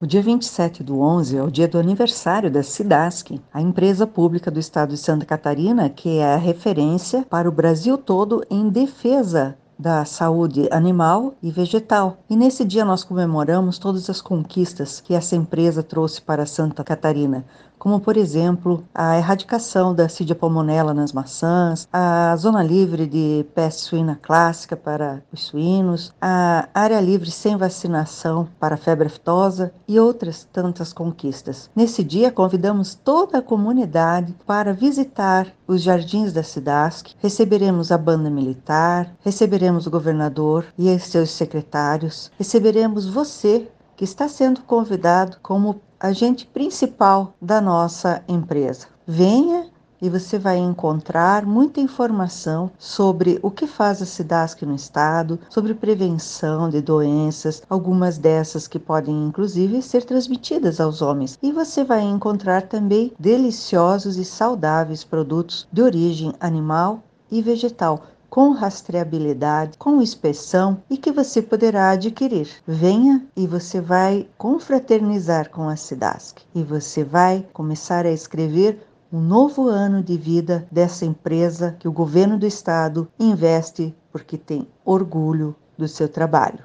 O dia 27/11 é o dia do aniversário da Cidasc, a empresa pública do estado de Santa Catarina, que é a referência para o Brasil todo em defesa da saúde animal e vegetal. E nesse dia nós comemoramos todas as conquistas que essa empresa trouxe para Santa Catarina, como, por exemplo, a erradicação da Cídia pulmonella nas maçãs, a zona livre de peste suína clássica para os suínos, a área livre sem vacinação para a febre aftosa e outras tantas conquistas. Nesse dia, convidamos toda a comunidade para visitar os jardins da Cidasc, receberemos a banda militar, receberemos o governador e os seus secretários, receberemos você, que está sendo convidado como agente principal da nossa empresa. Venha e você vai encontrar muita informação sobre o que faz a Cidasc no estado, sobre prevenção de doenças, algumas dessas que podem inclusive ser transmitidas aos homens. E você vai encontrar também deliciosos e saudáveis produtos de origem animal e vegetal, com rastreabilidade, com inspeção e que você poderá adquirir. Venha e você vai confraternizar com a Cidasc e você vai começar a escrever um novo ano de vida dessa empresa que o governo do estado investe porque tem orgulho do seu trabalho.